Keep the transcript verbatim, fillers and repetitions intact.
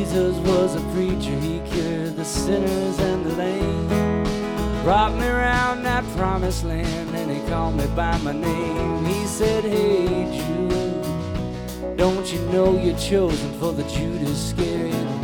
Jesus was a preacher, he cured the sinners and the lame. Brought me around that promised land, and he called me by my name. He said, hey Jude, don't you know you're chosen for the Judas Iscariot